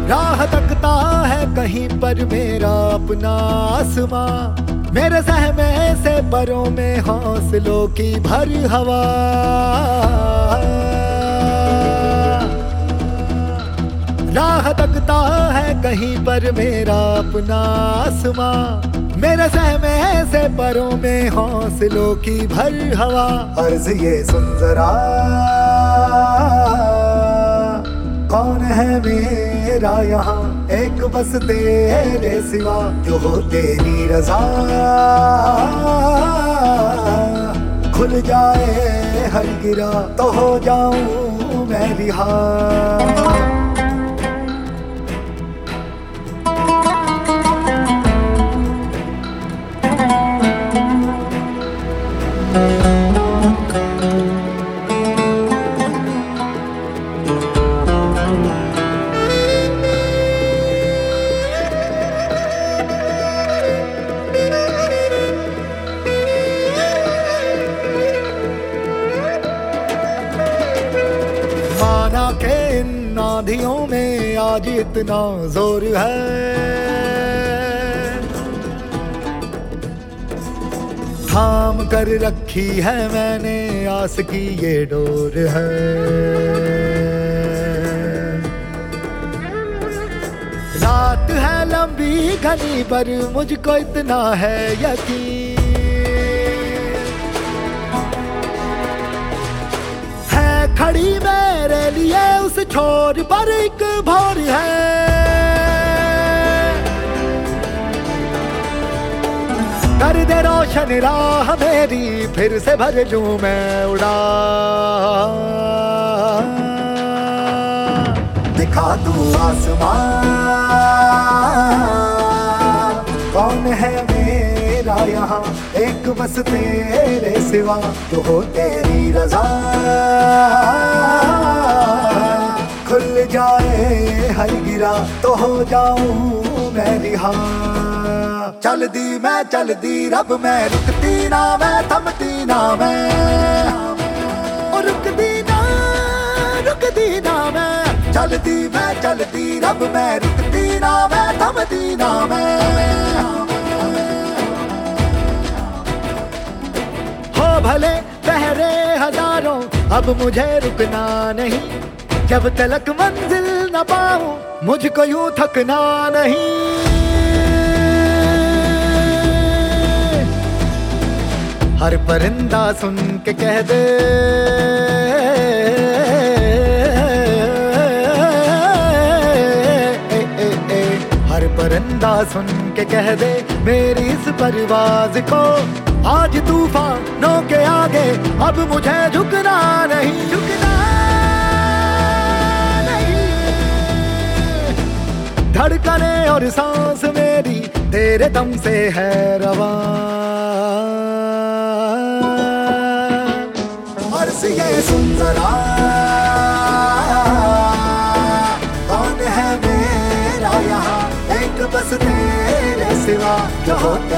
राह तकता है कहीं पर मेरा अपना आसमां, मेरे सहमे से परों में हौसलों की भर हवा। राह तकता है कहीं पर मेरा अपना आसमां, मेरे सहमे से परों में हौसलों की भर हवा। अर्ज ये सुन जरा, कौन है मेरा यहाँ एक बस तेरे सिवा, जो हो तेरी रज़ा खुल जाए हर गिरा, तो हो जाऊं मैं रिहा। माना के इन आंधियों में आज इतना जोर है, थाम कर रखी है मैंने आस की ये डोर है। रात है लंबी घनी पर मुझको इतना है यकीन, खड़ी मेरे लिए उस छोर पर एक भोर है। कर दे रोशन राह मेरी, फिर से भर लूं मैं उड़ा। दिखा तू आसमां, कौन है मेरा यहाँ एक बस तेरे सिवा, जो हो तेरी रज़ा खुल जाए हर गिरा, तो हो जाऊं मैं रिहा। चल दी रब मैं, रुकती ना मैं, थमती ना मैं, और रुकती ना मैं। चल दी रब मैं, रुकती ना मैं, थमती ना मैं। हो भले पहरे हजारों, अब मुझे रुकना नहीं, जब तलक मंजिल न पाऊं मुझको यूं थकना नहीं। हर परिंदा सुन के कह दे, हर परिंदा सुन के कह दे मेरी इस परवाज़ को, आज तूफानों के आगे अब मुझे झुकना नहीं, झुकना नहीं। धड़कने और सांस मेरी तेरे दम से है रवां, अर्ज़ ये सुन जरा, कौन है मेरा यहाँ एक बस तेरे सिवा, जो हो